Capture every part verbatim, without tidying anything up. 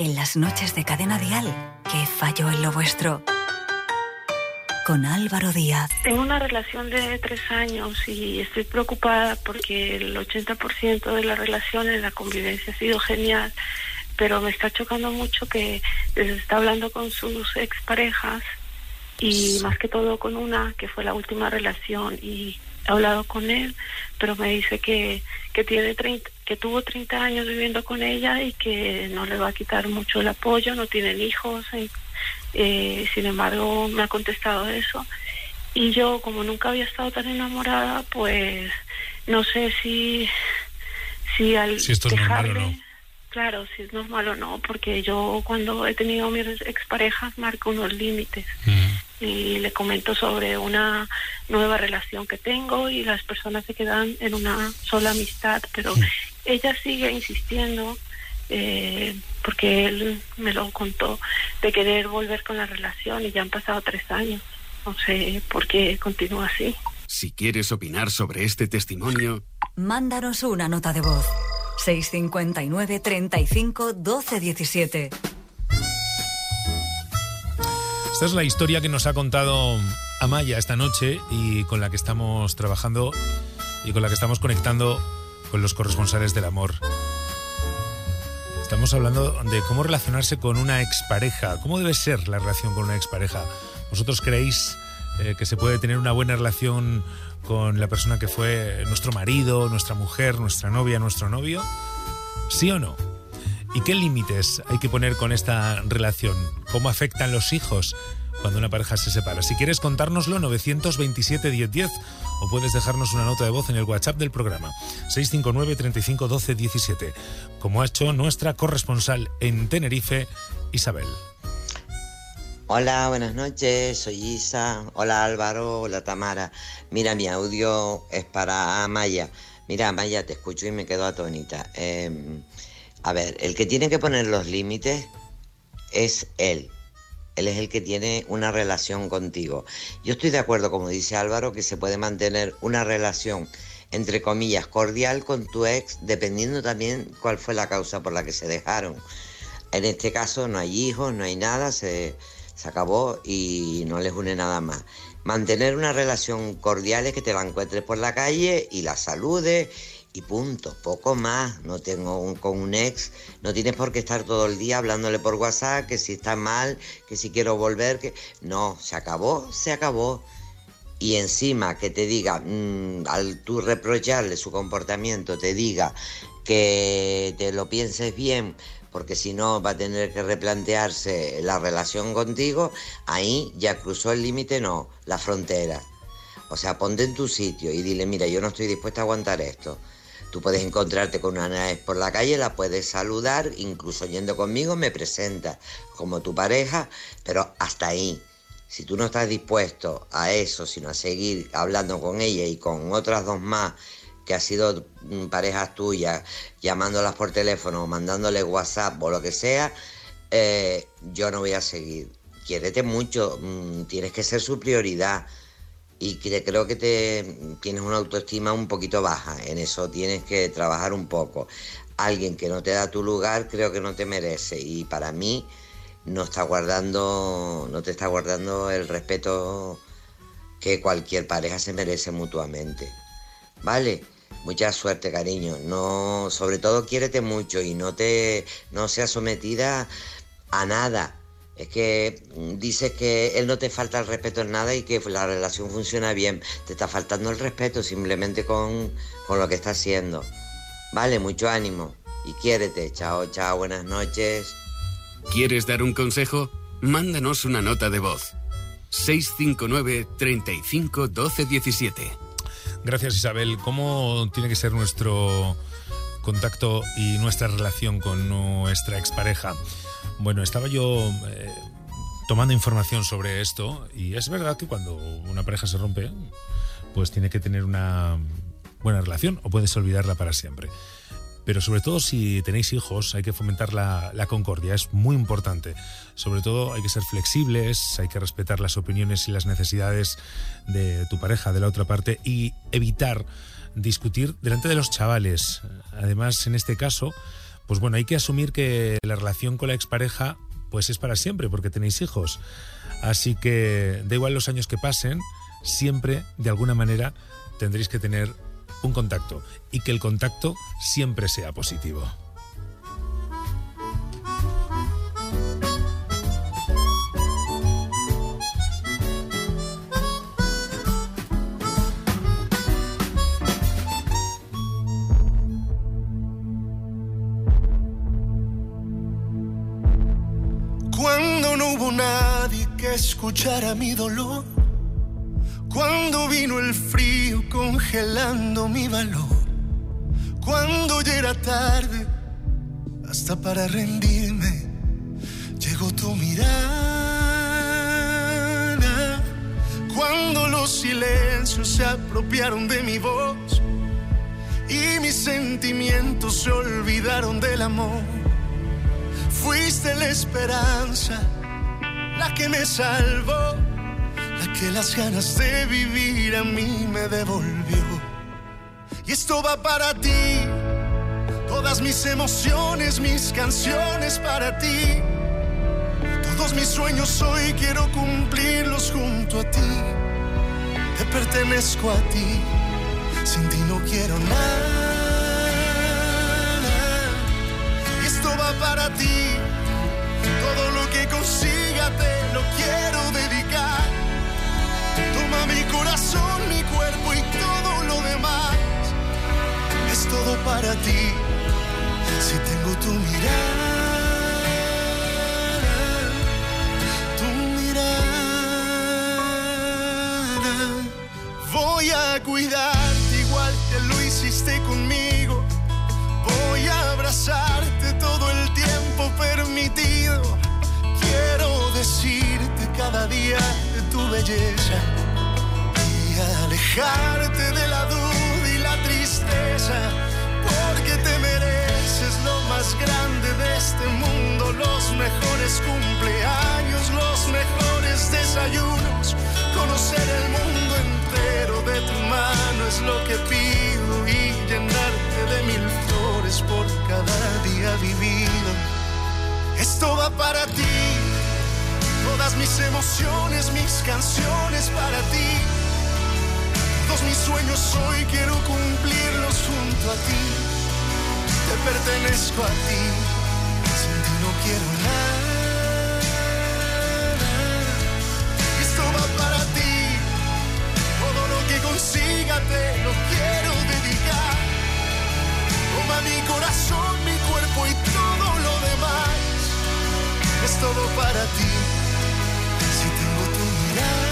En las noches de Cadena Dial, ¿qué falló en lo vuestro? Con Álvaro Díaz. Tengo una relación de tres años y estoy preocupada porque el ochenta por ciento de la relación en la convivencia ha sido genial, pero me está chocando mucho que se está hablando con sus exparejas y más que todo con una que fue la última relación, y he hablado con él, pero me dice que, que tiene treinta, que tuvo treinta años viviendo con ella y que no le va a quitar mucho el apoyo, no tienen hijos, eh, eh, sin embargo me ha contestado eso, y yo, como nunca había estado tan enamorada, pues no sé si si al si esto es dejarle, normal o no. Claro, si es normal o no, porque yo cuando he tenido mis exparejas marco unos límites. Mm. Y le comento sobre una nueva relación que tengo y las personas se quedan en una sola amistad, pero mm. ella sigue insistiendo, eh, porque él me lo contó, de querer volver con la relación, y ya han pasado tres años. No sé por qué continúa así. Si quieres opinar sobre este testimonio, mándanos una nota de voz. seis cinco nueve, treinta y cinco, doce diecisiete. Esta es la historia que nos ha contado Amaya esta noche y con la que estamos trabajando y con la que estamos conectando con los corresponsales del amor. Estamos hablando de cómo relacionarse con una expareja, cómo debe ser la relación con una expareja. ¿Vosotros creéis eh, que se puede tener una buena relación con la persona que fue nuestro marido, nuestra mujer, nuestra novia, nuestro novio? ¿Sí o no? ¿Y qué límites hay que poner con esta relación? ¿Cómo afectan los hijos cuando una pareja se separa? Si quieres contárnoslo, nueve dos siete, diez diez, o puedes dejarnos una nota de voz en el WhatsApp del programa, seis cinco nueve, treinta y cinco, doce diecisiete, como ha hecho nuestra corresponsal en Tenerife, Isabel. Hola, buenas noches, soy Isa. Hola Álvaro, hola Tamara. Mira, mi audio es para Amaya. Mira, Amaya, te escucho y me quedo atónita. Eh, a ver, el que tiene que poner los límites es él. Él es el que tiene una relación contigo. Yo estoy de acuerdo, como dice Álvaro, que se puede mantener una relación, entre comillas, cordial con tu ex, dependiendo también cuál fue la causa por la que se dejaron. En este caso no hay hijos, no hay nada, se... Se acabó y no les une nada más. Mantener una relación cordial es que te la encuentres por la calle y la saludes y punto, poco más. No tengo un, con un ex, no tienes por qué estar todo el día hablándole por WhatsApp que si está mal, que si quiero volver, que no, se acabó, se acabó. Y encima que te diga, mmm, al tú reprocharle su comportamiento, te diga que te lo pienses bien, porque si no va a tener que replantearse la relación contigo, ahí ya cruzó el límite, no, la frontera. O sea, ponte en tu sitio y dile, mira, yo no estoy dispuesta a aguantar esto. Tú puedes encontrarte con una ex por la calle, la puedes saludar, incluso yendo conmigo me presentas como tu pareja, pero hasta ahí. Si tú no estás dispuesto a eso, sino a seguir hablando con ella y con otras dos más, que ha sido parejas tuyas, llamándolas por teléfono, mandándole WhatsApp o lo que sea, eh, yo no voy a seguir. Quiérete mucho, mmm, tienes que ser su prioridad, y que creo que te tienes una autoestima un poquito baja, en eso tienes que trabajar un poco. Alguien que no te da tu lugar creo que no te merece, y para mí no está guardando, no te está guardando el respeto que cualquier pareja se merece mutuamente. ¿Vale? Mucha suerte, cariño. No, sobre todo quiérete mucho y no te no seas sometida a nada. Es que dices que él no te falta el respeto en nada y que la relación funciona bien. Te está faltando el respeto simplemente con, con lo que está haciendo. Vale, mucho ánimo y quiérete. Chao, chao, buenas noches. ¿Quieres dar un consejo? Mándanos una nota de voz. seis cinco nueve, treinta y cinco, doce diecisiete. Gracias, Isabel. ¿Cómo tiene que ser nuestro contacto y nuestra relación con nuestra expareja? Bueno, estaba yo eh, tomando información sobre esto, y es verdad que cuando una pareja se rompe, pues tiene que tener una buena relación o puedes olvidarla para siempre. Pero sobre todo si tenéis hijos hay que fomentar la, la concordia, es muy importante. Sobre todo hay que ser flexibles, hay que respetar las opiniones y las necesidades de tu pareja, de la otra parte, y evitar discutir delante de los chavales. Además, en este caso, pues bueno, hay que asumir que la relación con la expareja pues es para siempre, porque tenéis hijos. Así que da igual los años que pasen, siempre, de alguna manera, tendréis que tener un contacto, y que el contacto siempre sea positivo. Cuando no hubo nadie que escuchara mi dolor, cuando vino el frío congelando mi valor, cuando ya era tarde hasta para rendirme, llegó tu mirada. Cuando los silencios se apropiaron de mi voz y mis sentimientos se olvidaron del amor, fuiste la esperanza, la que me salvó, la que las ganas de vivir a mí me devolvió. Y esto va para ti, todas mis emociones, mis canciones para ti. Todos mis sueños hoy quiero cumplirlos junto a ti. Te pertenezco a ti, sin ti no quiero nada. Y esto va para ti, todo lo que consiga te lo quiero dedicar. Toma mi corazón, mi cuerpo y todo lo demás. Es todo para ti, si tengo tu mirada, tu mirada. Voy a cuidarte igual que lo hiciste conmigo. Voy a abrazarte todo el tiempo permitido. Quiero decirte cada día de tu belleza y alejarte de la duda y la tristeza, porque te mereces lo más grande de este mundo, los mejores cumpleaños, los mejores desayunos, conocer el mundo entero de tu mano es lo que pido, y llenarte de mil flores por cada día vivido. Esto va para ti, todas mis emociones, mis canciones para ti. Todos mis sueños hoy quiero cumplirlos junto a ti. Te pertenezco a ti, sin ti no quiero nada. Esto va para ti, todo lo que consiga te lo quiero dedicar. Toma mi corazón, mi cuerpo y todo lo demás. Es todo para ti, si tengo tu mirada.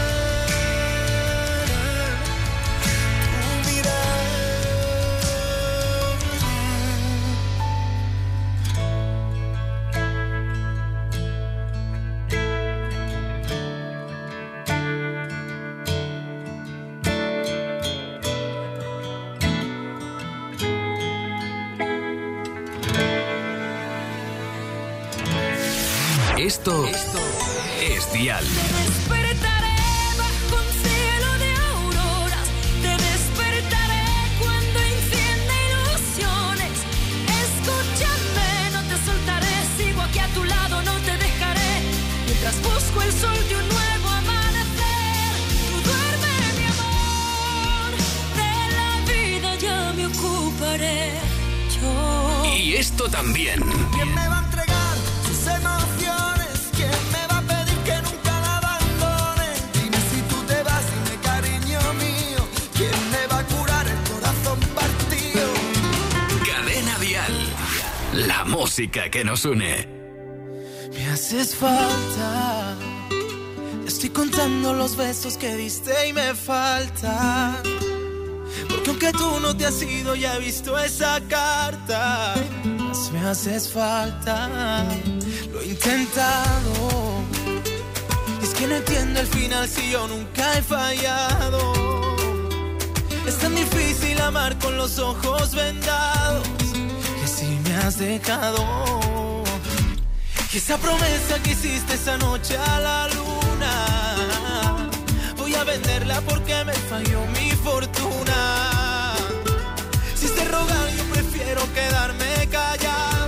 Esto, Esto es Dial. Te despertaré bajo un cielo de auroras. Te despertaré cuando encienda ilusiones. Escúchame, no te soltaré. Sigo aquí a tu lado, no te dejaré. Mientras busco el sol de un nuevo amanecer. Tú duerme, mi amor. De la vida ya me ocuparé yo. Y esto también. ¿Quién me va a entregar sus emociones? ¿Quién me va a pedir que nunca la abandone? Dime si tú te vas, dime cariño mío. ¿Quién me va a curar el corazón partido? Cadena Dial, la música que nos une. Me haces falta. Estoy contando los besos que diste y me faltan. Porque aunque tú no te has ido, ya he visto esa carta. Más me haces falta. Lo he intentado. Es que no entiendo el final si yo nunca he fallado. Es tan difícil amar con los ojos vendados, que si me has dejado. Y esa promesa que hiciste esa noche a la luna, voy a venderla porque me falló mi fortuna. Si te rogan yo prefiero quedarme callado.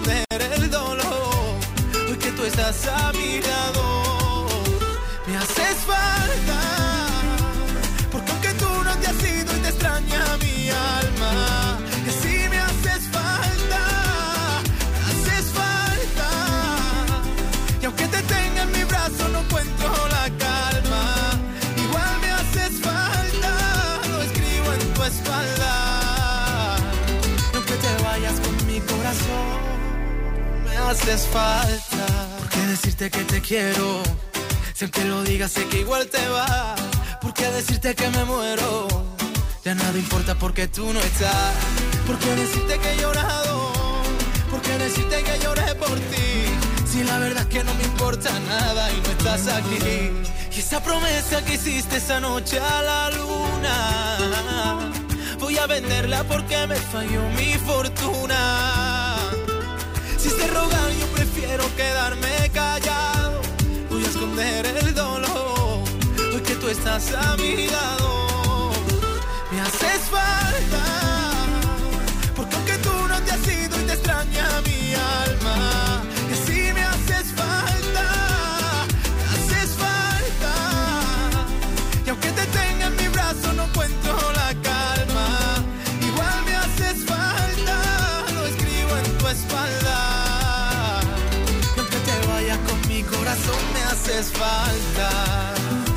esconder el dolor. Hoy que tú estás a mi lado, me haces falta. Porque aunque tú no te has ido y te extraña mi alma, que sí me haces falta, me haces falta. Y aunque te tenga en mi brazo no encuentro la calma, igual me haces falta, lo escribo en tu espalda. Y aunque te vayas con mi corazón, me haces falta. ¿Por qué decirte que te quiero? Si aunque lo digas sé que igual te va. ¿Por qué decirte que me muero? Ya nada importa porque tú no estás. ¿Por qué decirte que he llorado? ¿Por qué decirte que lloré por ti? Si la verdad es que no me importa nada y no estás aquí. Y esa promesa que hiciste esa noche a la luna, voy a venderla porque me falló mi fortuna. Si te rogar yo prefiero quedarme callado. Voy a esconder el dolor, hoy que tú estás a mi lado. Me haces falta, porque aunque tú no te has ido y te extraña mi alma, que sí me haces falta, me haces falta. Y aunque te tenga en mi brazo no encuentro la calma, igual me haces falta, lo escribo en tu espalda. Y aunque te vayas con mi corazón me haces falta.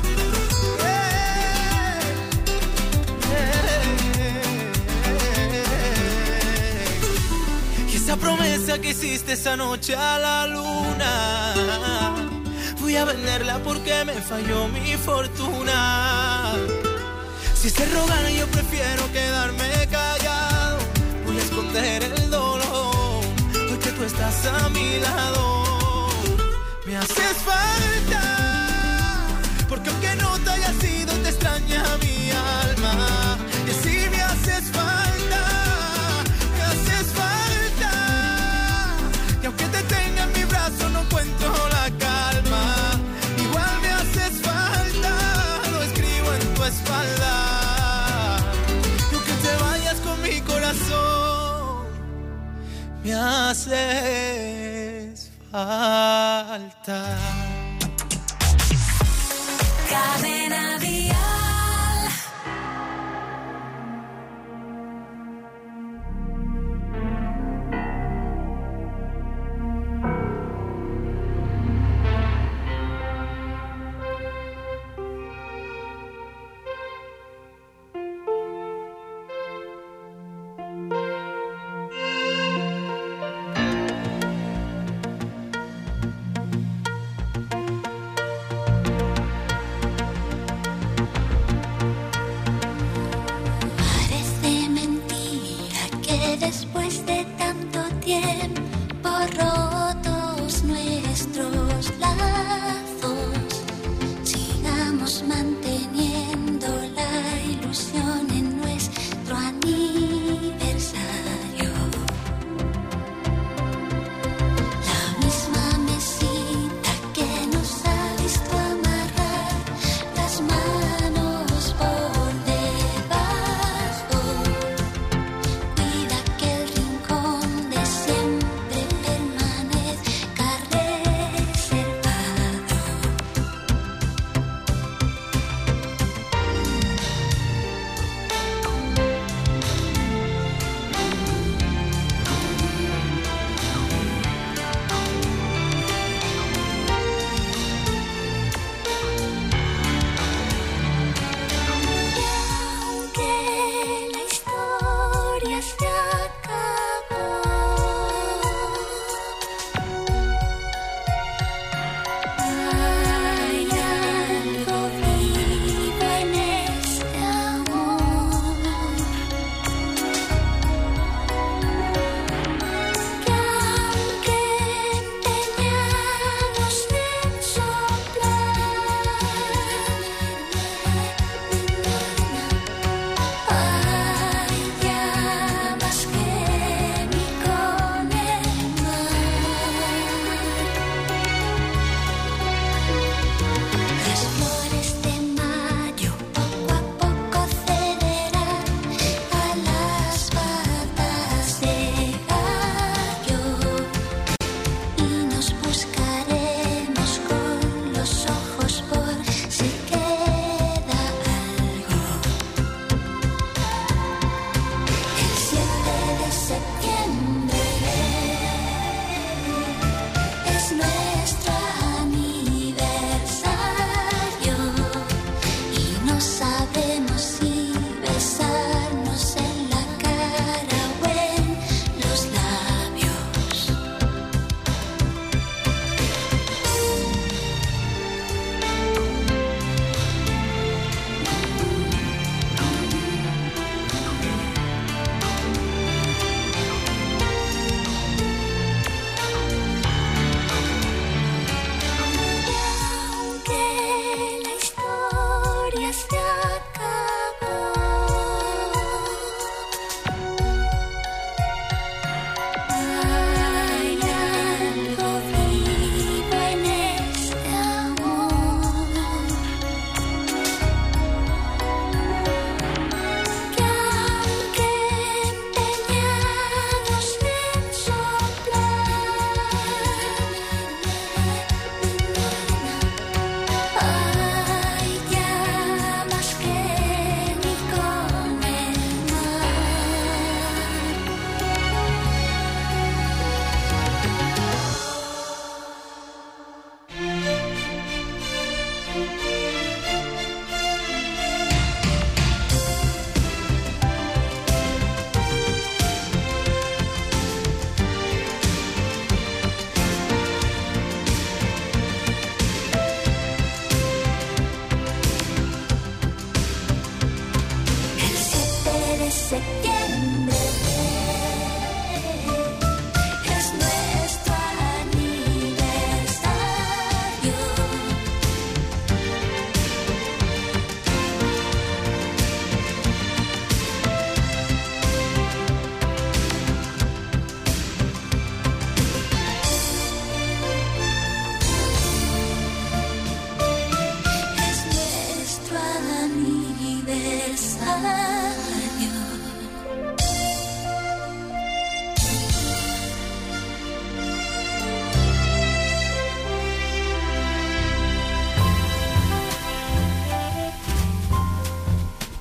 Esa promesa que hiciste esa noche a la luna, voy a venderla porque me falló mi fortuna. Si se rogan yo prefiero quedarme callado. Voy a esconder el dolor, porque tú estás a mi lado. Me haces falta, porque aunque no te hayas ido te extraña mi alma. Y así me haces falta, me haces falta. Y aunque te tenga en mi brazo no encuentro la calma, igual me haces falta, lo escribo en tu espalda. Y aunque te vayas con mi corazón, me haces falta. Cadena Dial.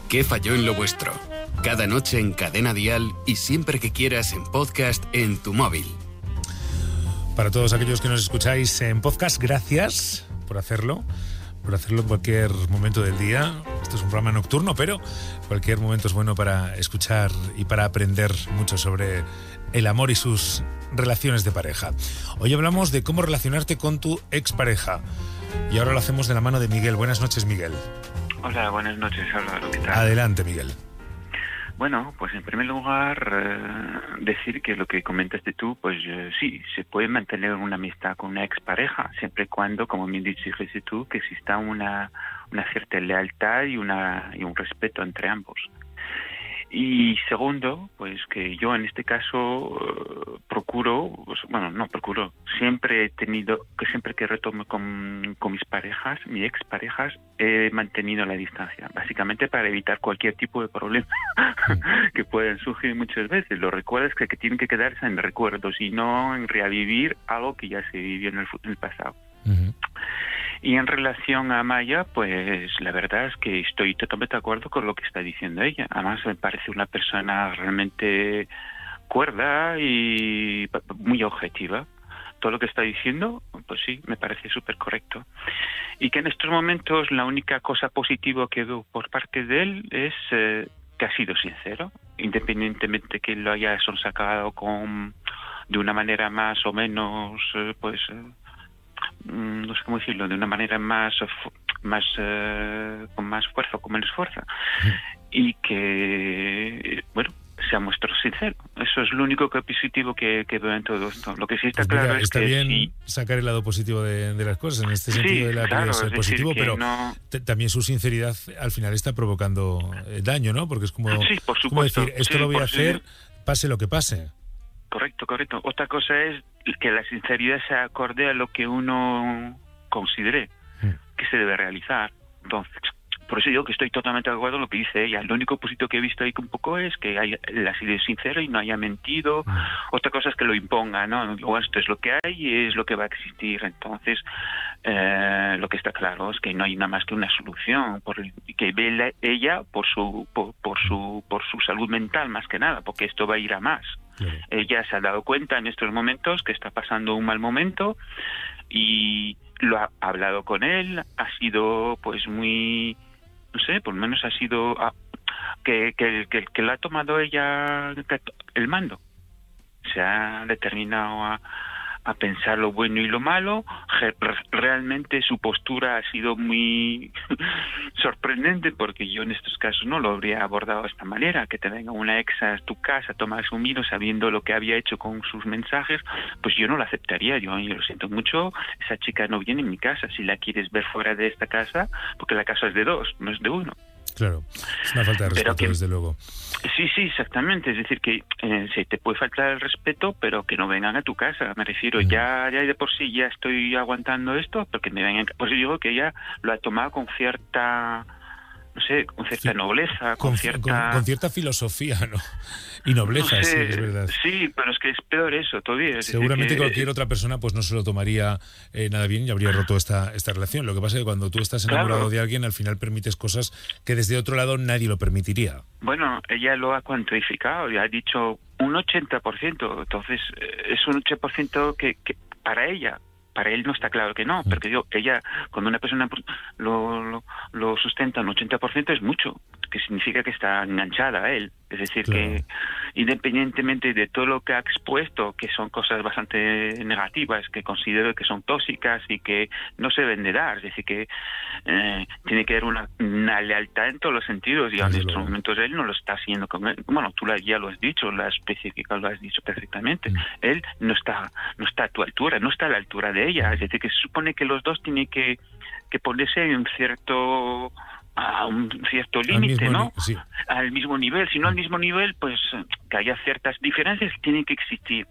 ¿Qué falló en lo vuestro? Cada noche en Cadena Dial y siempre que quieras en podcast en tu móvil. Para todos aquellos que nos escucháis en podcast, gracias por hacerlo, por hacerlo en cualquier momento del día. Esto es un programa nocturno, pero cualquier momento es bueno para escuchar y para aprender mucho sobre el amor y sus relaciones de pareja. Hoy hablamos de cómo relacionarte con tu expareja y ahora lo hacemos de la mano de Miguel. Buenas noches, Miguel. Hola, buenas noches, Álvaro, ¿qué tal? Adelante, Miguel. Bueno, pues en primer lugar, eh, decir que lo que comentaste tú, pues eh, sí, se puede mantener una amistad con una expareja, siempre y cuando, como bien dijiste tú, que exista una, una cierta lealtad y, una, y un respeto entre ambos. Y segundo, pues que yo en este caso eh, procuro, pues, bueno, no procuro, siempre he tenido, que siempre que retomo con, con mis parejas, mis exparejas, he mantenido la distancia, básicamente para evitar cualquier tipo de problema que puedan surgir muchas veces. Los recuerdos que, que tienen que quedarse en recuerdos y no en revivir algo que ya se vivió en el, en el pasado. Uh-huh. Y en relación a Maya, pues la verdad es que estoy totalmente de acuerdo con lo que está diciendo ella. Además me parece una persona realmente cuerda y muy objetiva. Todo lo que está diciendo, pues sí, me parece súper correcto. Y que en estos momentos la única cosa positiva que veo por parte de él es eh, que ha sido sincero, independientemente que lo haya sonsacado con, de una manera más o menos, eh, pues... Eh, no sé cómo decirlo, de una manera más más eh, con más fuerza o con menos fuerza, y que bueno, se ha mostrado sincero. Eso es lo único que positivo que, que veo en todo esto. Lo que sí está pues claro mira, es está que bien sí, sacar el lado positivo de, de las cosas, en este sentido sí, de la claro, ser positivo, pero no... t- también su sinceridad al final está provocando eh, daño, ¿no? Porque es como, sí, por como supuesto, decir, esto sí, lo voy a hacer, sí. pase lo que pase. Correcto, correcto. Otra cosa es que la sinceridad se acorde a lo que uno considere mm. que se debe realizar. Entonces, por eso digo que estoy totalmente de acuerdo en lo que dice ella. Lo único positivo que he visto ahí un poco es que haya, él ha sido sincero y no haya mentido. Mm. Otra cosa es que lo imponga, ¿no? Luego, esto es lo que hay y es lo que va a existir. Entonces, eh, lo que está claro es que no hay nada más que una solución, por, que ve la, ella por su, por, por su, por su salud mental más que nada, porque esto va a ir a más. Claro. Ella se ha dado cuenta en estos momentos que está pasando un mal momento y lo ha hablado con él, ha sido pues muy, no sé, por lo menos ha sido ah, que, que, que, que lo ha tomado ella el mando. Se ha determinado a, a pensar lo bueno y lo malo. Realmente su postura ha sido muy sorprendente, porque yo en estos casos no lo habría abordado de esta manera, que te venga una ex a tu casa a tomar su miro sabiendo lo que había hecho con sus mensajes, pues yo no lo aceptaría. Yo, yo lo siento mucho, esa chica no viene en mi casa. Si la quieres ver fuera de esta casa, porque la casa es de dos, no es de uno. Claro, es una falta de respeto, que, desde luego. Sí, sí, exactamente. Es decir, que eh, se te puede faltar el respeto, pero que no vengan a tu casa. Me refiero, mm. ya, ya de por sí ya estoy aguantando esto, pero que me vengan. Pues yo digo que ella lo ha tomado con cierta, no sé, con cierta sí, nobleza, con, con cierta... Con, con cierta filosofía, ¿no? Y nobleza, no sé, sí, es verdad. Sí, pero es que es peor eso todavía. Es Seguramente que... cualquier otra persona pues no se lo tomaría eh, nada bien y habría roto esta, esta relación. Lo que pasa es que cuando tú estás enamorado claro. de alguien, al final permites cosas que desde otro lado nadie lo permitiría. Bueno, ella lo ha cuantificado y ha dicho un ochenta por ciento. Entonces, es un ochenta por ciento que, que para ella... Para él no está claro que no, porque digo, ella, cuando una persona lo, lo, lo sustenta un ochenta por ciento es mucho, que significa que está enganchada a él. Es decir, claro. que independientemente de todo lo que ha expuesto, que son cosas bastante negativas, que considero que son tóxicas y que no se deben de dar, es decir, que eh, tiene que haber una, una lealtad en todos los sentidos, y en estos luego. momentos él no lo está haciendo con él. Bueno, tú ya lo has dicho, lo has especificado, lo has dicho perfectamente. Mm. Él no está, no está a tu altura, no está a la altura de ella, es decir, que se supone que los dos tienen que, que ponerse en un cierto... a un cierto límite, ¿no? Ni- sí. Al mismo nivel, si no al mismo nivel, pues que haya ciertas diferencias que tienen que existir.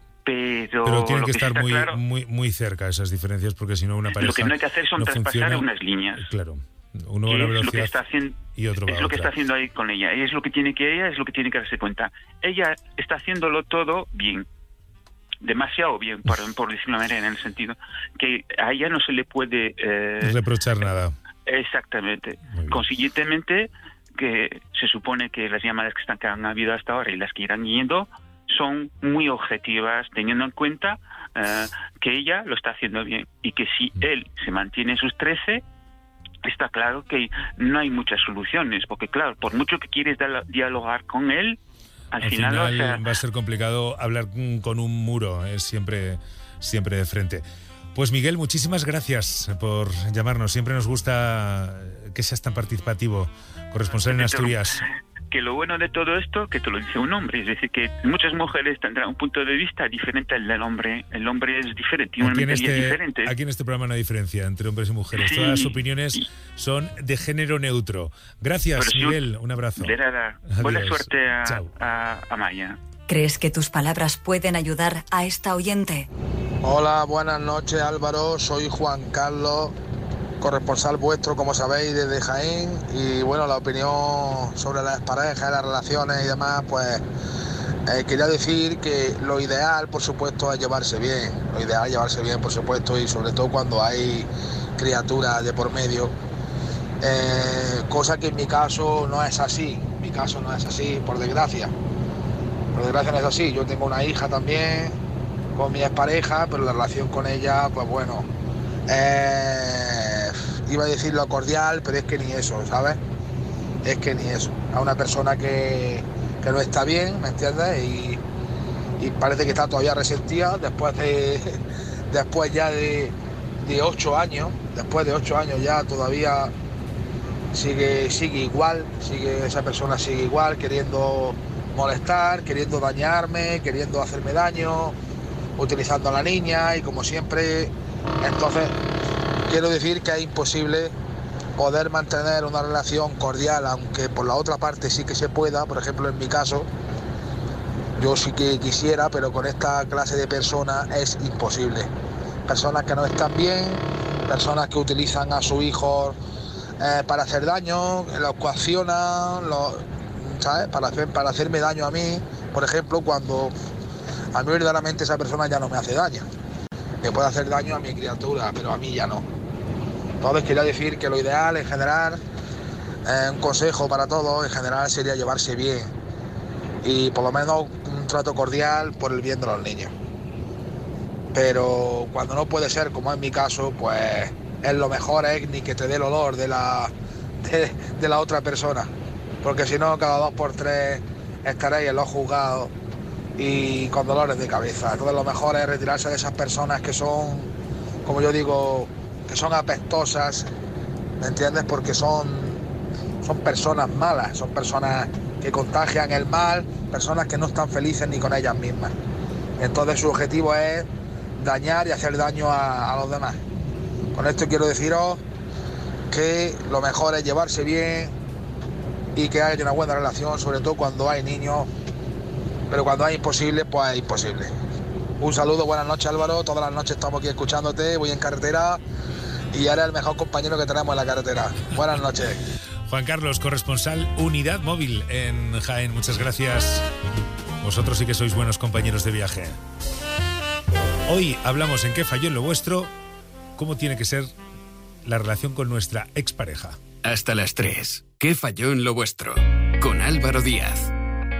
Pero, Pero tienen lo que que estar está muy, claro, muy, muy cerca esas diferencias, porque si no una pareja lo que no hay que hacer son no traspasar funciona. unas líneas. Claro, uno va a Que una es lo que velocidad está haciendo, y otro va es a lo que otra. está haciendo ahí con ella. Y es lo que tiene que ella, es lo que tiene que darse cuenta. Ella está haciéndolo todo bien. Demasiado bien, por, por decirlo de una manera, en el sentido que a ella no se le puede... Eh, reprochar nada. Exactamente. Consiguientemente, que se supone que las llamadas que, están, que han habido hasta ahora y las que irán yendo son muy objetivas, teniendo en cuenta eh, que ella lo está haciendo bien y que si él se mantiene en sus trece, está claro que no hay muchas soluciones, porque claro, por mucho que quieres dialogar con él, al, al final, final o sea, va a ser complicado hablar con un muro, es siempre, siempre de frente. Pues Miguel, muchísimas gracias por llamarnos, siempre nos gusta que seas tan participativo, corresponsal en Asturias. Que lo bueno de todo esto, que te lo dice un hombre, es decir, que muchas mujeres tendrán un punto de vista diferente al del hombre. El hombre es diferente, tiene una mentalidad este, diferente. Aquí en este programa no hay diferencia entre hombres y mujeres. Sí. Todas las opiniones son de género neutro. Gracias, Pero Miguel. Sí, un abrazo. De nada. Buena suerte a, a, a Maya. ¿Crees que tus palabras pueden ayudar a esta oyente? Hola, buenas noches, Álvaro. Soy Juan Carlos, corresponsal vuestro, como sabéis, desde Jaén. Y bueno, la opinión sobre las parejas, las relaciones y demás, pues eh, quería decir que lo ideal, por supuesto, es llevarse bien. Lo ideal es llevarse bien, por supuesto, y sobre todo cuando hay criaturas de por medio. Eh, cosa que en mi caso no es así. En mi caso no es así, por desgracia. Por desgracia no es así. Yo tengo una hija también con mi expareja, pero la relación con ella, pues bueno, eh, iba a decir lo cordial, pero es que ni eso, ¿sabes? Es que ni eso. A una persona que, que no está bien, ¿me entiendes? Y, y parece que está todavía resentida después de después ya de, de ocho años, después de ocho años ya todavía sigue, sigue igual, sigue, esa persona sigue igual, queriendo molestar, queriendo dañarme, queriendo hacerme daño, utilizando a la niña y como siempre. Entonces quiero decir que es imposible poder mantener una relación cordial, aunque por la otra parte sí que se pueda. Por ejemplo, en mi caso, yo sí que quisiera, pero con esta clase de personas es imposible. Personas que no están bien, personas que utilizan a su hijo eh, para hacer daño, los coaccionan, los, ¿sabes? Para, hacer, para hacerme daño a mí, por ejemplo, cuando a mí verdaderamente esa persona ya no me hace daño. Me puede hacer daño a mi criatura, pero a mí ya no. Entonces quería decir que lo ideal en general, eh, un consejo para todos, en general sería llevarse bien y por lo menos un trato cordial por el bien de los niños. Pero cuando no puede ser, como en mi caso, pues es lo mejor es ni que te dé el olor de la, de, de la otra persona, porque si no cada dos por tres estaréis en los juzgados y con dolores de cabeza. Entonces lo mejor es retirarse de esas personas que son, como yo digo, que son apestosas, ¿me entiendes? Porque son, son personas malas, son personas que contagian el mal, personas que no están felices ni con ellas mismas. Entonces su objetivo es dañar y hacer daño a, a los demás. Con esto quiero deciros que lo mejor es llevarse bien y que haya una buena relación, sobre todo cuando hay niños. Pero cuando es imposible, pues es imposible. Un saludo, buenas noches, Álvaro. Todas las noches estamos aquí escuchándote, voy en carretera y eres el mejor compañero que tenemos en la carretera. Buenas noches. Juan Carlos, corresponsal Unidad Móvil en Jaén. Muchas gracias. Vosotros sí que sois buenos compañeros de viaje. Hoy hablamos en qué falló en lo vuestro, cómo tiene que ser la relación con nuestra expareja. Hasta las tres. ¿Qué falló en lo vuestro? Con Álvaro Díaz.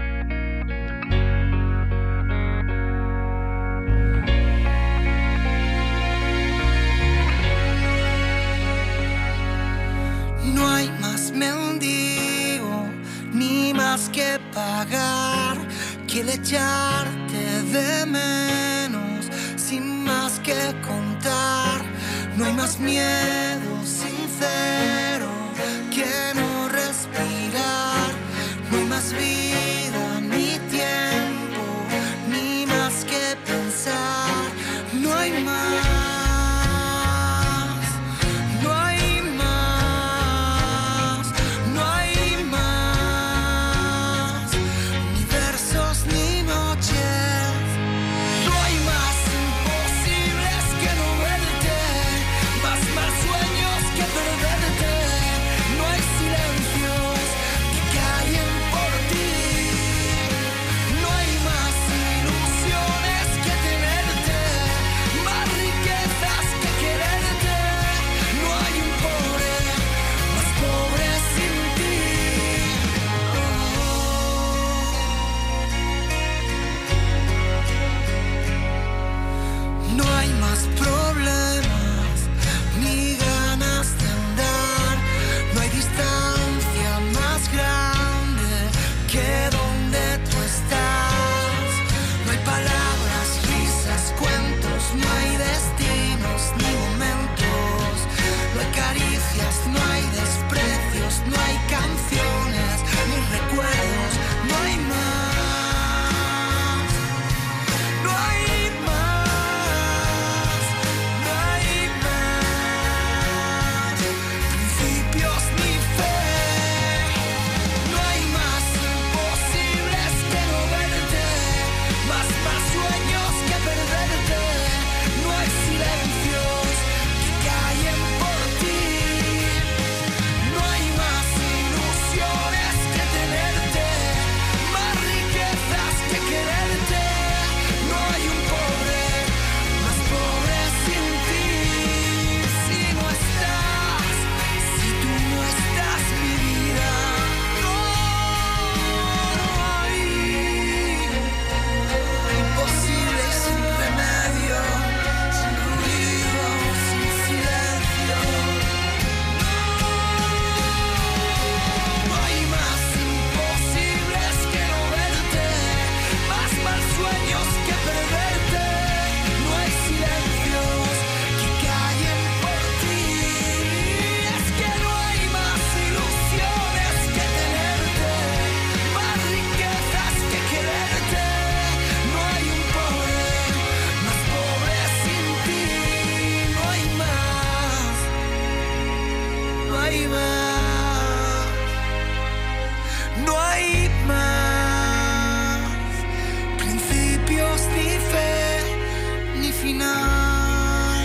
No hay más mendigo, ni más que pagar, que el echarte de menos, sin más que contar. No hay más miedo sincero que no respirar. No hay más vida, ni tiempo, ni más que pensar. No hay más. Más ilusiones que tenerte, más riqueza. No hay más problemas ni ganas de andar. No hay distancia más grande que donde tú estás. No hay palabras, risas, cuentos. No hay destinos ni momentos. No hay caricias, no hay desprecios. No hay canciones ni recuerdos. No hay más. No hay más. No hay más. Principios ni fe. No hay más imposibles que no verte. Más, más sueños que perderte. No hay silencios que callen por ti. No hay más ilusiones que tenerte. Más riquezas que quererte. No hay un pobre más pobre sin ti. Si no estás, si tú no estás, mi vida, no, no hay. Imposible y sin remedio, sin ruido, sin silencio. No hay más imposibles que no verte. Más mal sueños que perderte. No hay silencios que callen por ti. Es que no hay más ilusiones que tenerte. Más riquezas que quererte. No hay un pobre más pobre sin ti. No hay más. No hay más. No hay más. Principios ni fe ni final.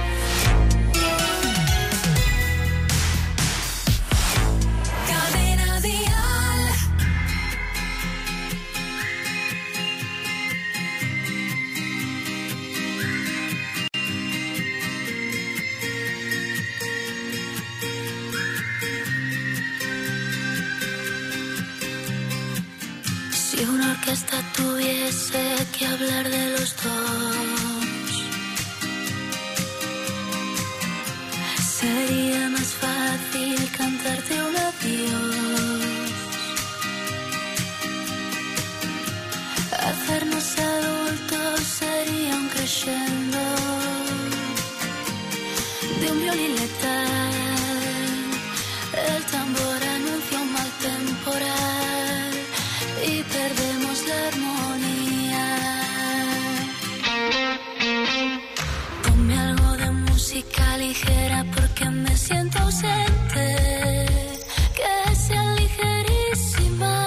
Cadena Dial. Si una orquesta tuviese que hablar de los dos, sería más fácil cantarte un adiós. Hacernos adultos sería un crescendo de un violín letal. El tambor anuncia un mal temporal y perdemos la armonía. Ponme algo de música ligera porque me siento ausente. Que sea ligerísima.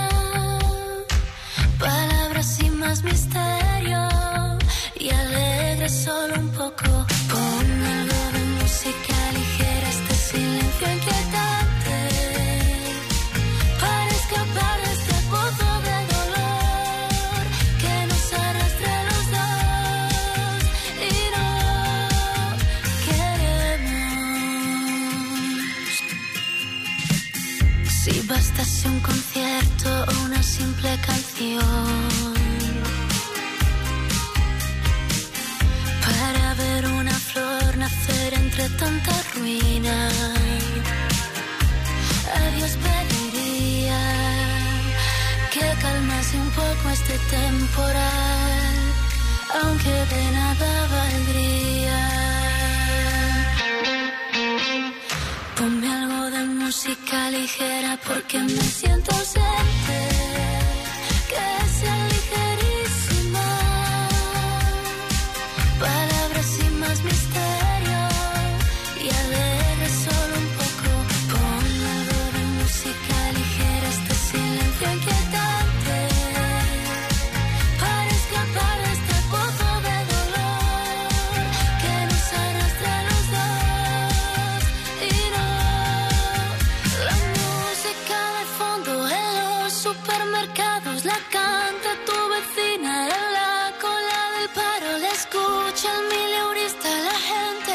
Palabras sin más misterio y alegre solo un poco. Ponme algo de música ligera, este silencio inquietante. Para escapar de este pozo de dolor que nos arrastra a los dos y no queremos. Si bastase un concierto o una simple canción para ver una flor nacer entre tanta ruina, a Dios pediría que calmase un poco este temporal, aunque de nada valdría. Ponme algo de música ligera porque me siento ausente. Que sea ligerísima. Palabras sin más misterio y alegre solo un poco. Ponme algo de música ligera, este silencio inquietante. Para escapar de este pozo de dolor que nos arrastra a los dos y no. La música de fondo en los supermercados la canta tu vecina en la cola del paro. La escucha el mileurista, la gente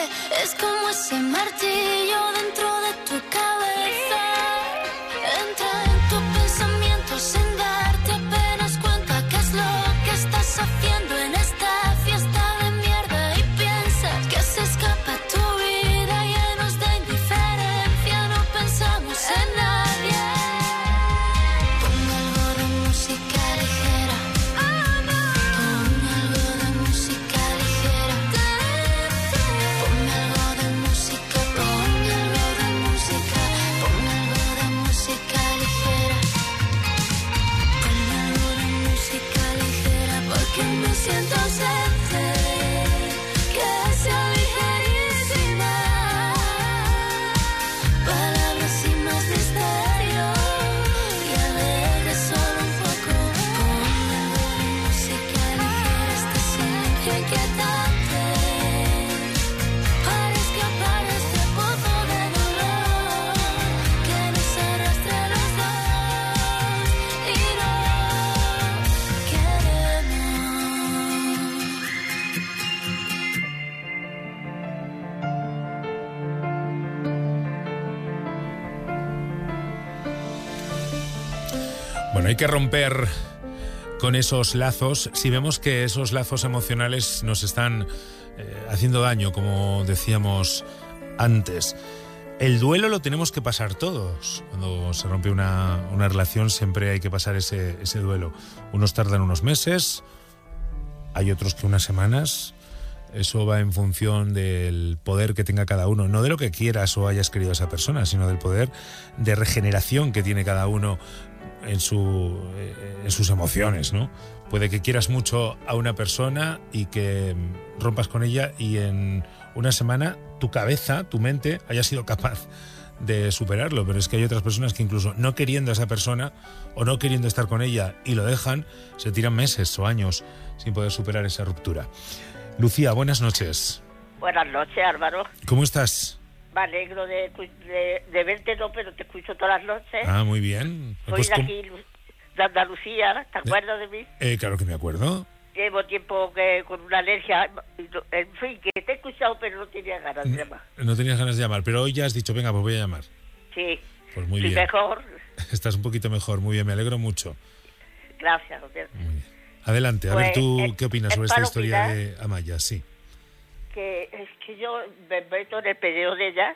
Bueno, hay que romper con esos lazos. Si vemos que esos lazos emocionales nos están eh, haciendo daño, como decíamos antes. El duelo lo tenemos que pasar todos. Cuando se rompe una, una relación siempre hay que pasar ese, ese duelo. Unos tardan unos meses, hay otros que unas semanas. Eso va en función del poder que tenga cada uno, no de lo que quieras o hayas querido a esa persona, sino del poder de regeneración que tiene cada uno en, su, en sus emociones, ¿no? Puede que quieras mucho a una persona y que rompas con ella y en una semana tu cabeza, tu mente, haya sido capaz de superarlo, pero es que hay otras personas que incluso no queriendo a esa persona o no queriendo estar con ella y lo dejan, se tiran meses o años sin poder superar esa ruptura. Lucía, buenas noches. Buenas noches, Álvaro. ¿Cómo estás? Me alegro de, de, de verte, no, pero te escucho todas las noches. Ah, muy bien. Soy Pues, de ¿cómo? aquí, de Andalucía, ¿te acuerdas de mí? Eh, claro que me acuerdo. Llevo tiempo que con una alergia, en fin, que te he escuchado, pero no tenía ganas de llamar. No tenías ganas de llamar, pero hoy ya has dicho, venga, pues voy a llamar. Sí, Pues muy sí, bien. mejor. Estás un poquito mejor, muy bien, me alegro mucho. Gracias, José. Adelante, a Pues, ver tú eh, qué opinas es sobre esta para historia opinar. de Amaya, sí. Que es que yo me meto en el peleo de ella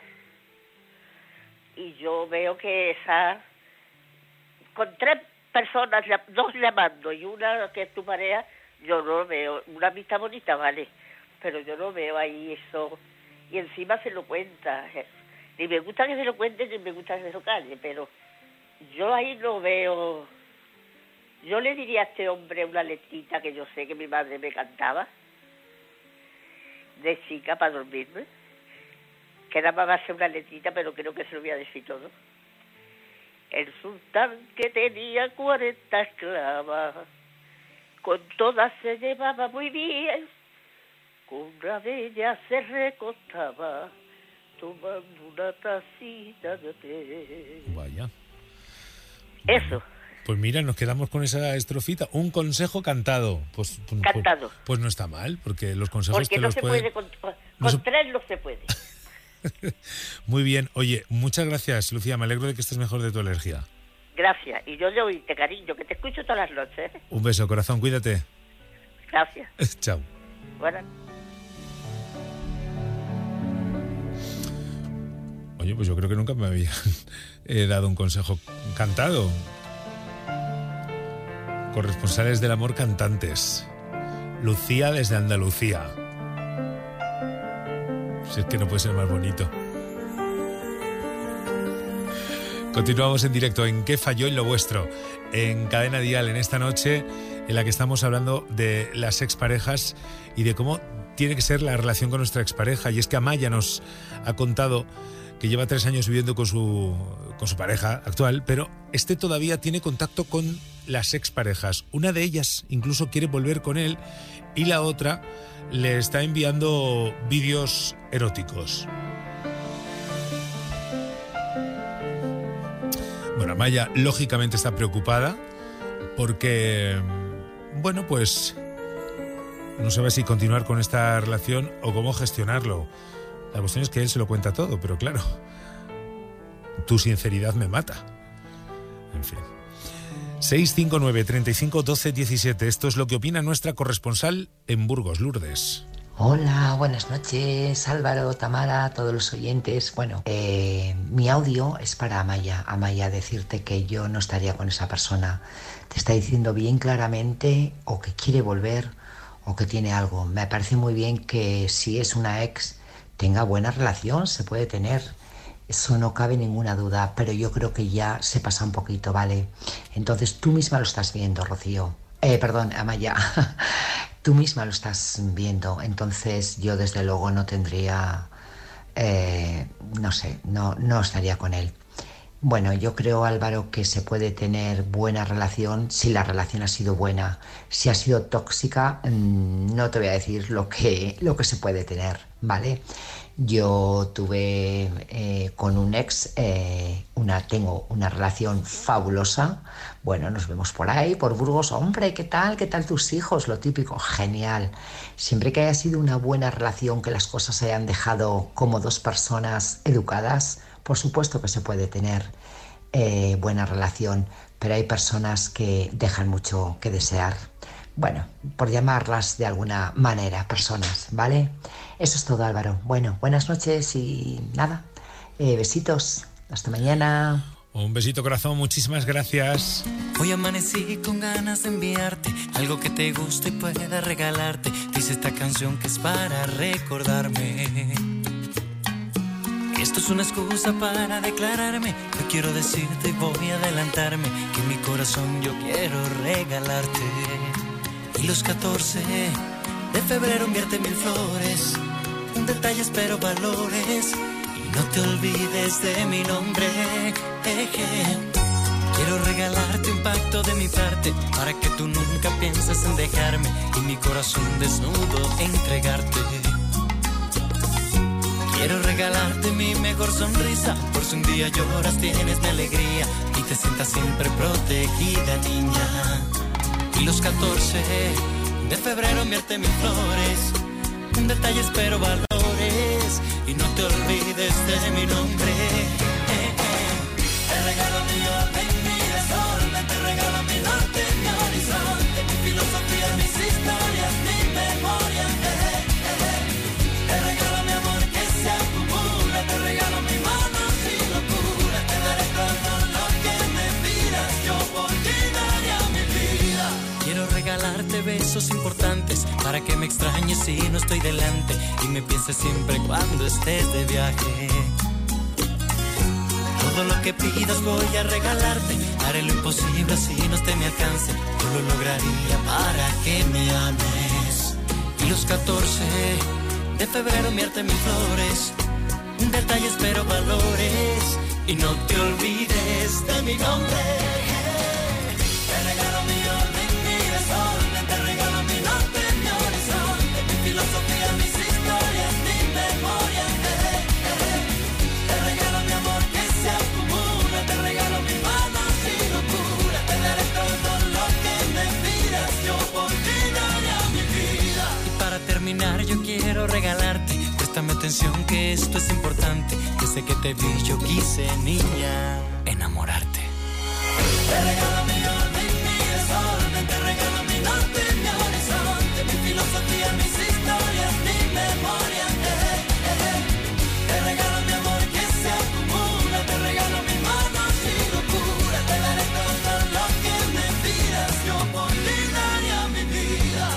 y yo veo que esa, con tres personas, dos llamando y una que es tu pareja, yo no veo, una amistad bonita, vale, pero yo no veo ahí eso, y encima se lo cuenta, ni me gusta que se lo cuente, ni me gusta que se lo calle, pero yo ahí no veo, yo le diría a este hombre una letrita que yo sé que mi madre me cantaba, de chica para dormirme, que nada más va a ser una letrita, pero creo que se lo voy a decir todo. El sultán que tenía cuarenta esclavas, con todas se llevaba muy bien, con una de ellas se recostaba, tomando una tacita de té. Vaya. Eso. Pues mira, nos quedamos con esa estrofita. Un consejo cantado. Pues, pues, Cantado. Pues, pues no está mal, porque los consejos Porque te no los se pueden... puede, con, con no se- tres no se puede. Muy bien. Oye, muchas gracias, Lucía. Me alegro de que estés mejor de tu alergia. Gracias. Y yo de oírte, cariño, que te escucho todas las noches. ¿eh? Un beso, corazón. Cuídate. Gracias. Chao. Buenas. Oye, pues yo creo que nunca me habían eh, dado un consejo cantado. Corresponsales del amor cantantes. Lucía desde Andalucía. Si es que no puede ser más bonito. Continuamos en directo en ¿Qué falló en lo vuestro? En Cadena Dial, en esta noche en la que estamos hablando de las exparejas y de cómo tiene que ser la relación con nuestra expareja. Y es que Amaya nos ha contado que lleva tres años viviendo con su, con su pareja actual, pero este todavía tiene contacto con las exparejas. Una de ellas incluso quiere volver con él y la otra le está enviando vídeos eróticos. Bueno, Amaya lógicamente está preocupada porque, bueno, pues no sabe si continuar con esta relación o cómo gestionarlo. La cuestión es que él se lo cuenta todo, pero claro, tu sinceridad me mata. En fin. seis cinco nueve, treinta y cinco, doce, diecisiete. Esto es lo que opina nuestra corresponsal en Burgos, Lourdes. Hola, buenas noches, Álvaro, Tamara, todos los oyentes. Bueno, eh, mi audio es para Amaya. Amaya, decirte que yo no estaría con esa persona. Te está diciendo bien claramente o que quiere volver o que tiene algo. Me parece muy bien que si es una ex tenga buena relación, se puede tener. Eso no cabe ninguna duda, pero yo creo que ya se pasa un poquito, ¿vale? Entonces tú misma lo estás viendo, Rocío. Eh, perdón, Amaya. Tú misma lo estás viendo, entonces yo desde luego no tendría, eh, no sé, no, no estaría con él. Bueno, yo creo, Álvaro, que se puede tener buena relación si la relación ha sido buena. Si ha sido tóxica, mmm, no te voy a decir lo que, lo que se puede tener, ¿vale? Yo tuve eh, con un ex, eh, una, tengo una relación fabulosa. Bueno, nos vemos por ahí, por Burgos. Hombre, ¿qué tal? ¿Qué tal tus hijos? Lo típico, genial. Siempre que haya sido una buena relación, que las cosas se hayan dejado como dos personas educadas, por supuesto que se puede tener. eh, buena relación, pero hay personas que dejan mucho que desear. Bueno, por llamarlas de alguna manera, personas, ¿vale? Eso es todo, Álvaro. Bueno, buenas noches y nada, eh, besitos. Hasta mañana. Un besito, corazón, muchísimas gracias. Hoy amanecí con ganas de enviarte algo que te guste y pueda regalarte. Dice esta canción que es para recordarme. Esto es una excusa para declararme. Yo quiero decirte y voy a adelantarme que en mi corazón yo quiero regalarte. Y los catorce de febrero enviarte mil flores, un detalle espero valores. Y no te olvides de mi nombre. Eje. Quiero regalarte un pacto de mi parte para que tú nunca pienses en dejarme y mi corazón desnudo entregarte. Quiero regalarte mi mejor sonrisa, por si un día lloras tienes mi alegría y te sientas siempre protegida, niña. Y los catorce de febrero enviarte mil flores, un detalle espero valores y no te olvides de mi nombre. Eh, eh. Te regalo mi orden, mi desorden, te regalo mi norte, mi horizonte, mi filosofía, mis historias, mi memoria. Eh, eh, eh. Te regalo mi amor que se acumula, te regalo mi mano sin locura, te daré todo lo que me pidas, yo por ti daría mi vida. Quiero regalarte besos importantes para que me extrañes si no estoy delante y me pienses siempre cuando estés de viaje. Todo lo que pidas voy a regalarte, haré lo imposible si no esté a mi alcance, yo lo lograría para que me ames. Y los catorce de febrero enviarte mil flores, un detalle espero valores y no te olvides de mi nombre. Te regalo mi orden, mi desorden, te regalo mi norte, mi horizonte, mi filosofía, mis historias, mi memoria. Eh, eh. Te regalo mi amor que se acumula, te regalo mi mano sin locura, te daré todo lo que me pidas, yo por ti daría mi vida. Y para terminar yo quiero regalarte, préstame atención que esto es importante, desde que te vi yo quise, niña, enamorarte. Te regalo mi orden, mi desorden, te regalo mi norte, mi horizonte, mi filosofía, mis historias, mi memoria. Eh, eh, eh. Te regalo mi amor que se acumula, te regalo mi mano sin locura, te daré todo lo que me pidas, yo por ti daría mi vida.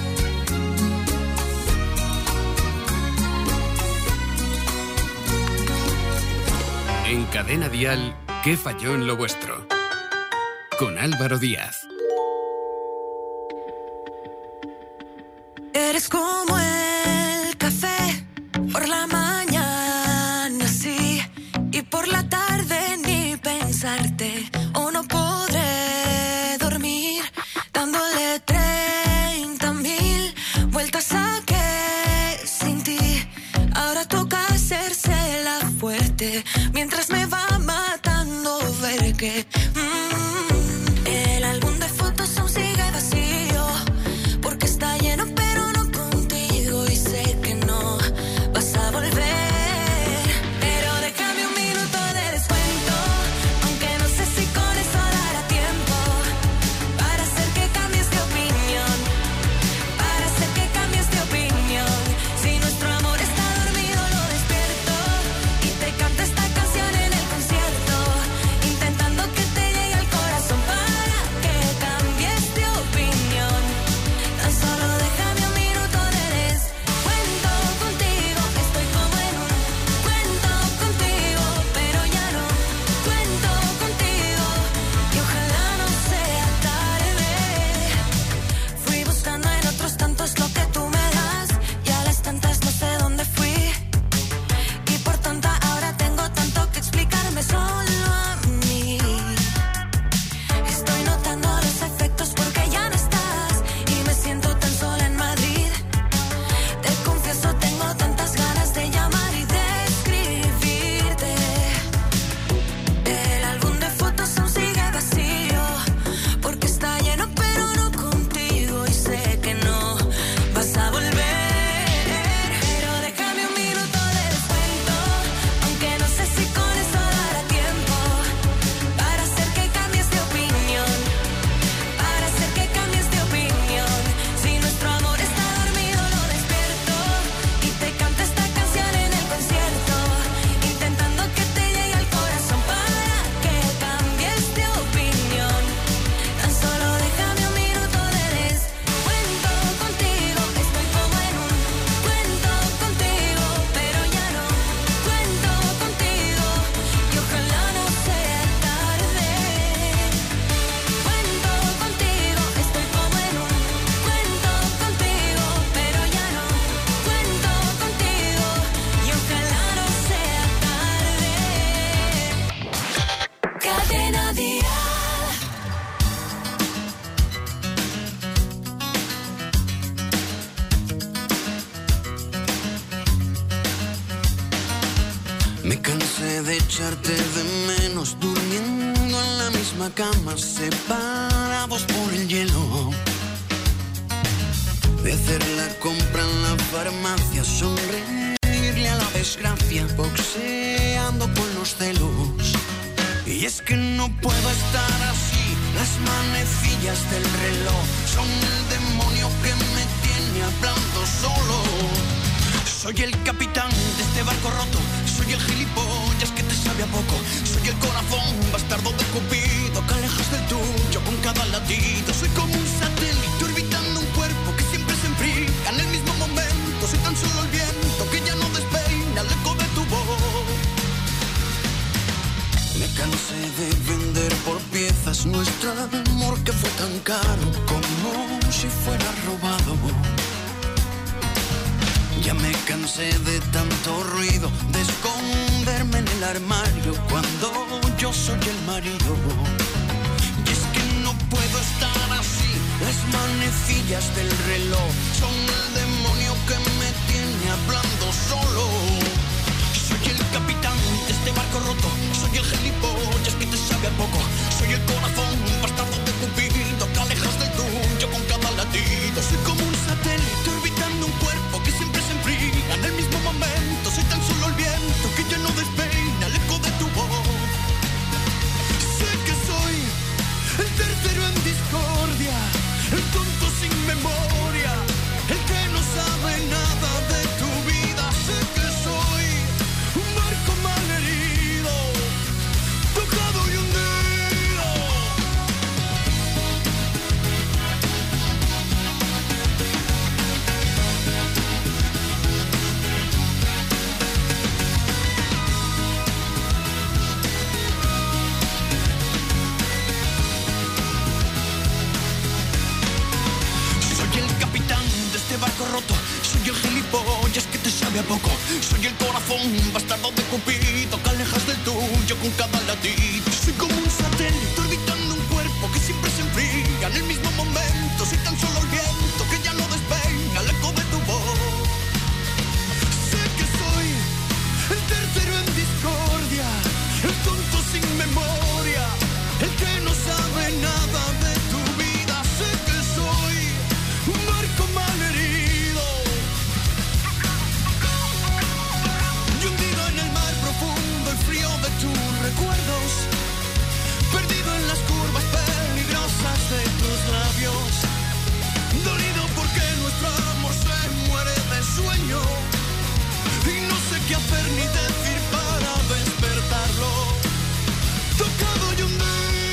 En Cadena Dial, ¿qué falló en lo vuestro? Con Álvaro Díaz. Eres como el café, por la mañana sí, y por la tarde ni pensarte, o no podré dormir, dándole treinta mil vueltas a que sin ti, ahora toca hacerse la fuerte, mientras me va matando ver que mm, el álbum de fotos aún sigue vacío, porque está lleno pero no contigo y sé que no vas a volver, pero déjame un minuto de descuento, aunque no sé si con eso dará tiempo, para hacer que cambies de opinión, para hacer que cambies de opinión, si nuestro amor está dormido lo despierto y te canto esta canción Me cansé de echarte de menos, durmiendo en la misma cama, separados por el hielo. De hacer la compra en la farmacia, sonreírle a la desgracia, boxeando con los celos. Y es que no puedo estar así, las manecillas del reloj son el demonio que me tiene hablando solo. Soy el capitán de este barco roto, soy el gilipollas que te sabe a poco, soy el corazón bastardo de Cupido que alejas del tuyo con cada latido. Soy como un satélite orbitando un cuerpo que siempre se enfría en el mismo momento. Soy tan solo el viento que ya no despeina el eco de tu voz. Me cansé de vender por piezas nuestro amor que fue tan caro como si fuera robado. Ya me cansé de tanto ruido, de esconderme en el armario cuando yo soy el marido. Y es que no puedo estar así, las manecillas del reloj son el demonio que me tiene hablando solo. Soy el capitán de este barco roto, soy el gilipollas que te sabe a poco, soy el corazón bastardo de Cupido que alejas del tuyo con cada latido. Soy como un satélite orbitando un cuerpo que siempre se enfría en el mismo momento. Soy tan solo el viento que ya no despeina el eco de tu voz. Sé que soy el tercero en discordia, el tonto sin memoria, el que no sabe nada de tu vida. Sé que soy un barco malherido, tocado y hundido. Soy el capitán de este barco roto, soy el gilipollas que te sabe a poco, soy el corazón bastardo de Cupido que alejas del tuyo con cada latido. Soy como un satélite orbitando un cuerpo que siempre se enfría en el mismo momento. Soy tan solo el viento que ya no despeina el eco de tu voz. Sé que soy el tercero en discordia, el tonto sin memoria, el que no sabe nada de tu vida. Sé que soy un barco malherido y hundido en el mar profundo y frío de tus recuerdos, perdido en las curvas peligrosas de tus labios, dolido porque nuestro amor se muere de sueño y no sé qué hacer ni decir para despertarlo, tocado y hundido.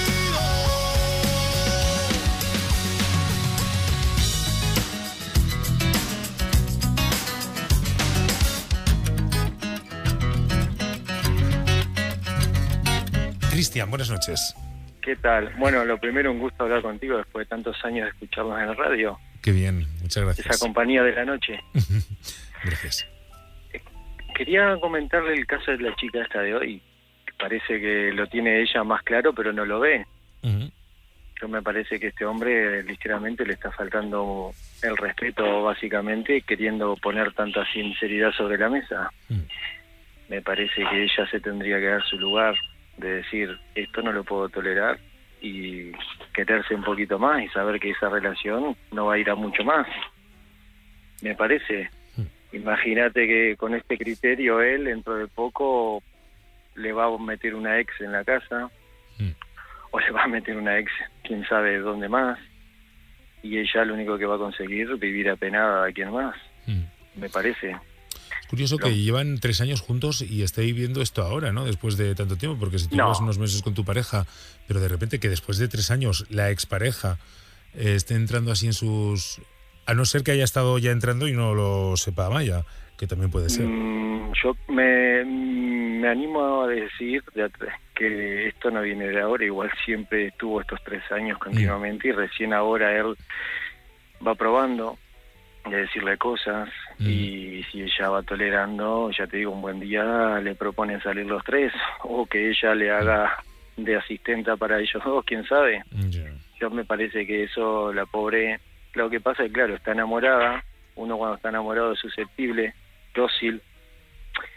Cristian, buenas noches. ¿Qué tal? Bueno, lo primero, un gusto hablar contigo después de tantos años de escucharnos en la radio. Qué bien, muchas gracias. Esa compañía de la noche. Gracias. Quería comentarle el caso de la chica esta de hoy. Parece que lo tiene ella más claro, pero no lo ve. Ujú. Yo me parece que este hombre ligeramente le está faltando el respeto, básicamente, queriendo poner tanta sinceridad sobre la mesa. Me parece que ella se tendría que dar su lugar de decir, esto no lo puedo tolerar, y quererse un poquito más y saber que esa relación no va a ir a mucho más. Me parece. Imagínate que con este criterio él dentro de poco le va a meter una ex en la casa, o le va a meter una ex quién sabe dónde más, y ella lo único que va a conseguir es vivir apenada a quien más. Me parece. Curioso que llevan tres años juntos y esté viviendo esto ahora, ¿no? Después de tanto tiempo, porque si tú No. llevas unos meses con tu pareja, pero de repente que después de tres años la expareja eh, esté entrando así en sus... A no ser que haya estado ya entrando y no lo sepa Amaya, que también puede ser. Mm, yo me, me animo a decir de at- que esto no viene de ahora, igual siempre estuvo estos tres años continuamente y recién ahora él va probando de decirle cosas y si ella va tolerando, ya te digo, un buen día le proponen salir los tres o que ella le haga de asistenta para ellos dos, quién sabe. Yo me parece que eso, la pobre, lo que pasa es que claro, está enamorada, uno cuando está enamorado es susceptible, dócil,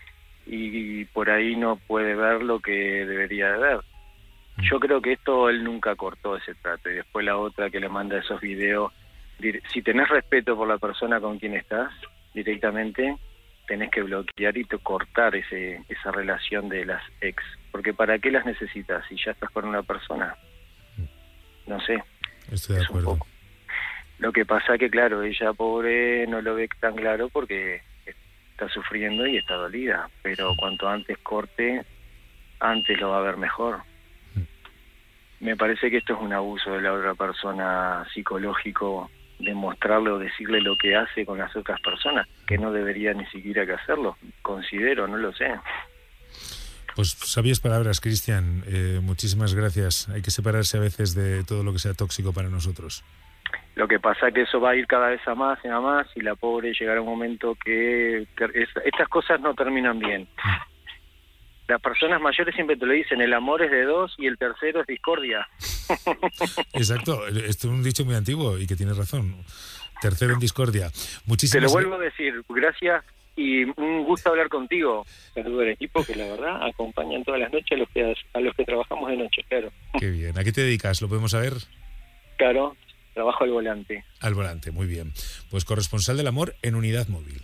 y por ahí no puede ver lo que debería de ver. Yo creo que esto él nunca cortó ese trato. Y después la otra que le manda esos videos, si tenés respeto por la persona con quien estás, directamente tenés que bloquear y te cortar ese esa relación de las ex. Porque ¿para qué las necesitas si ya estás con una persona? No sé. Estoy de acuerdo. Lo que pasa que, claro, ella, pobre, no lo ve tan claro porque está sufriendo y está dolida. Pero cuanto antes corte, antes lo va a ver mejor. Me parece que esto es un abuso de la otra persona psicológico, de mostrarle o decirle lo que hace con las otras personas, que no debería ni siquiera que hacerlo. Considero, no lo sé. Pues sabias palabras, Cristian. Eh, muchísimas gracias. Hay que separarse a veces de todo lo que sea tóxico para nosotros. Lo que pasa es que eso va a ir cada vez a más y a más, y la pobre llegará un momento que, que es, estas cosas no terminan bien. Las personas mayores siempre te lo dicen, el amor es de dos y el tercero es discordia. Exacto, esto es un dicho muy antiguo y que tienes razón. Tercero en discordia. Muchísimas Te lo vuelvo a decir, gracias y un gusto hablar contigo. Saludo al equipo que la verdad acompañan todas las noches a los que, a los que trabajamos de noche, claro. Qué bien. ¿A qué te dedicas? ¿Lo podemos saber? Claro, trabajo al volante. Al volante, muy bien. Pues corresponsal del amor en Unidad Móvil.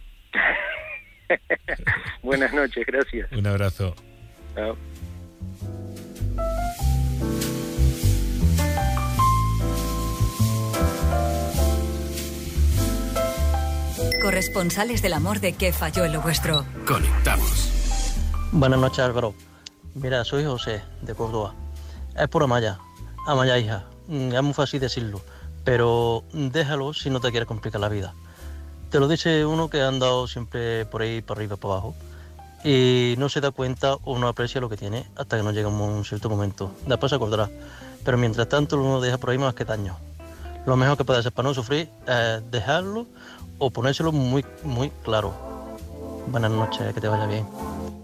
Buenas noches, gracias. Un abrazo. Chao. Corresponsales del amor de ¿Qué falló en lo vuestro? Conectamos. Buenas noches, Álvaro. Mira, soy José, de Córdoba. Es por Amaya. Amaya, hija. Es muy fácil decirlo, pero déjalo si no te quieres complicar la vida. Te lo dice uno que ha andado siempre por ahí, para arriba, para abajo, y no se da cuenta o no aprecia lo que tiene hasta que no llega un cierto momento. Después se acordará, pero mientras tanto uno deja por ahí más que daño. Lo mejor que puede hacer para no sufrir es dejarlo o ponérselo muy, muy claro. Buenas noches, que te vaya bien.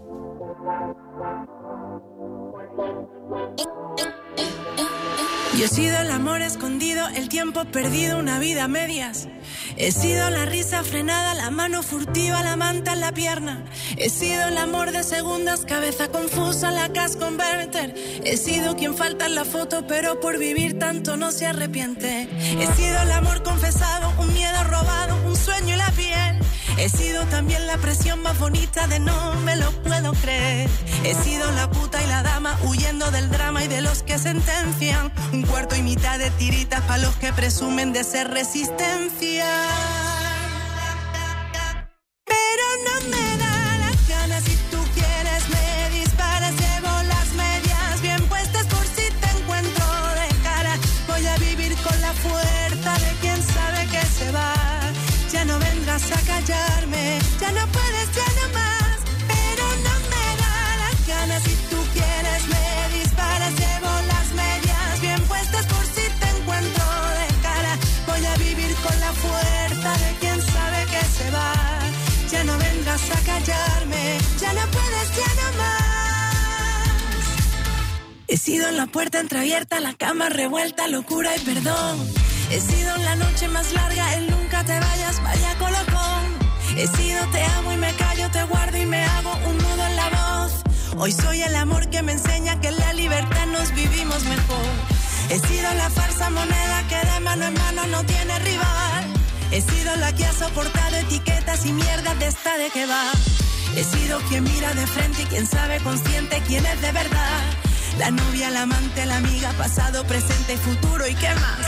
Yo he sido el amor escondido, el tiempo perdido, una vida a medias. He sido la risa frenada, la mano furtiva, la manta en la pierna. He sido el amor de segundas, cabeza confusa, la cash converter. He sido quien falta en la foto, pero por vivir tanto no se arrepiente. He sido el amor confesado, un miedo robado, un sueño y la piel. He sido también la presión más bonita de no me lo puedo creer. He sido la puta y la dama huyendo del drama y de los que sentencian. Un cuarto y mitad de tiritas para los que presumen de ser resistencia. Pero no me da las ganas, si tú quieres me disparas. Llevo las medias bien puestas por si te encuentro de cara. Voy a vivir con la fuerza de quien sabe que se va. Ya no vendrás a callarme, ya no puedes, ya no más. Pero no me da las ganas, si tú quieres me disparas. Llevo las medias bien puestas por si te encuentro de cara. Voy a vivir con la fuerza de quien sabe que se va. Ya no vendrás a callarme, ya no puedes, ya no más. He sido en la puerta entreabierta, la cama revuelta, locura y perdón. He sido en la noche más larga, el nunca te vayas, vaya colocón. He sido te amo y me callo, te guardo y me hago un nudo en la voz. Hoy soy el amor que me enseña que en la libertad nos vivimos mejor. He sido la falsa moneda que de mano en mano no tiene rival. He sido la que ha soportado etiquetas y mierdas de esta de que va. He sido quien mira de frente y quien sabe consciente quién es de verdad. La novia, la amante, la amiga, pasado, presente y futuro y qué más.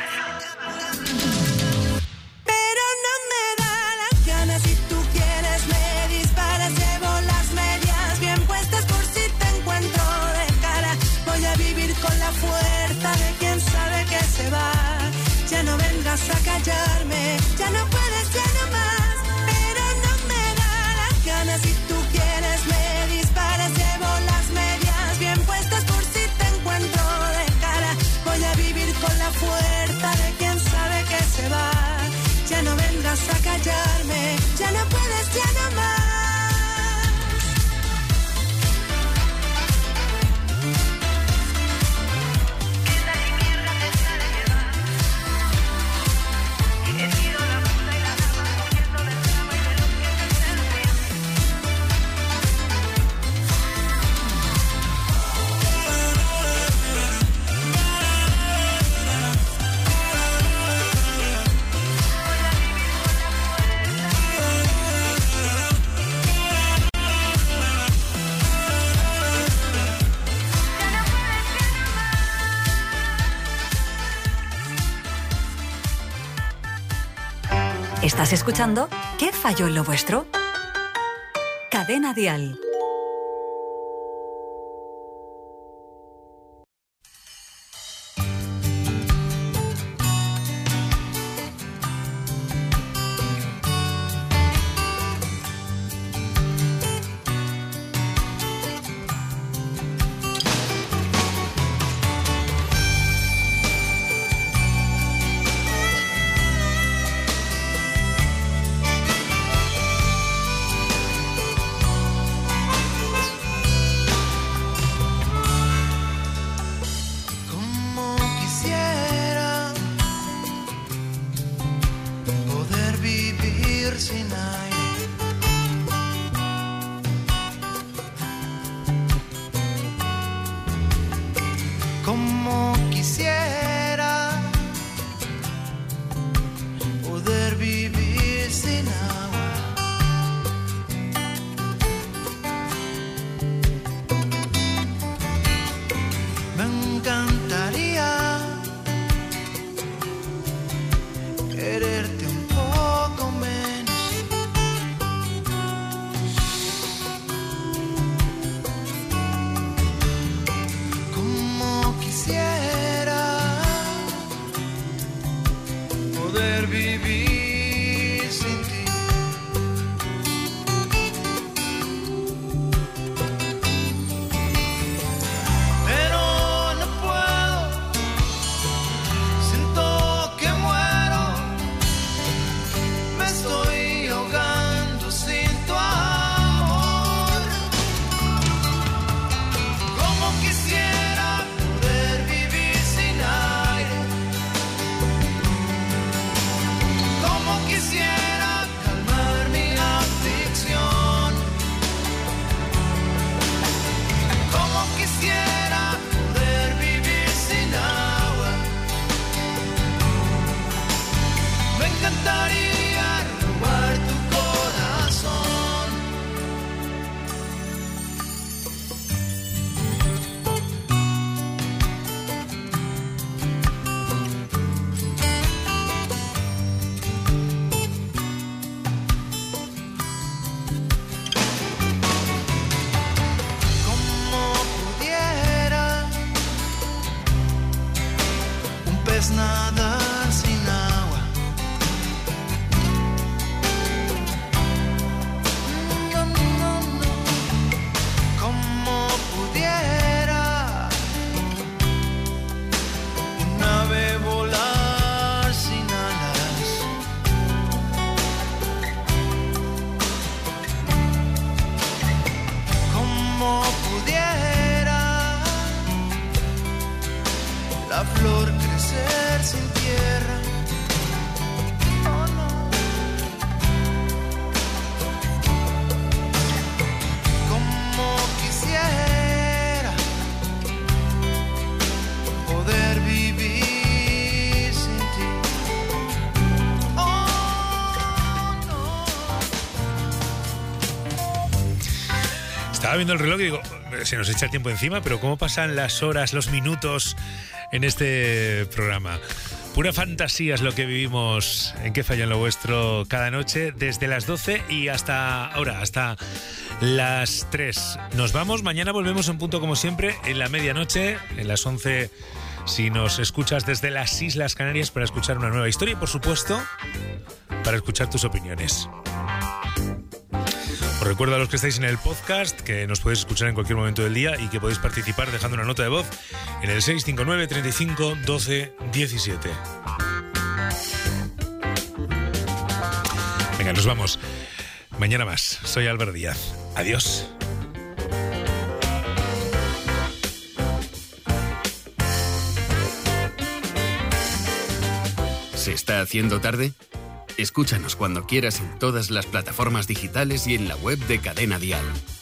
Pero no me da las ganas, si tú quieres me disparas. Llevo las medias bien puestas por si te encuentro de cara. Voy a vivir con la fuerza de quien sabe que se va. Ya no vendrás a callarme, ya no puedes, ya no más. Pero no me da las ganas, si tú quieres me disparas. Llevo las medias bien puestas por si te encuentro de cara. Voy a vivir con la fuerza de quien sabe que se Estás escuchando ¿Qué falló en lo vuestro? Cadena Dial. Estaba viendo el reloj y digo, se nos echa el tiempo encima, pero ¿cómo pasan las horas, los minutos en este programa? Pura fantasía es lo que vivimos en Qué falló en lo vuestro cada noche, desde las doce y hasta ahora, hasta las tres. Nos vamos, mañana volvemos en punto como siempre, en la medianoche, en las once, si nos escuchas desde las Islas Canarias, para escuchar una nueva historia y, por supuesto, para escuchar tus opiniones. Os recuerdo a los que estáis en el podcast que nos podéis escuchar en cualquier momento del día y que podéis participar dejando una nota de voz en el seis cinco nueve, treinta y cinco, doce, diecisiete. Venga, nos vamos. Mañana más. Soy Álvaro Díaz. Adiós. ¿Se está haciendo tarde? Escúchanos cuando quieras en todas las plataformas digitales y en la web de Cadena Dial.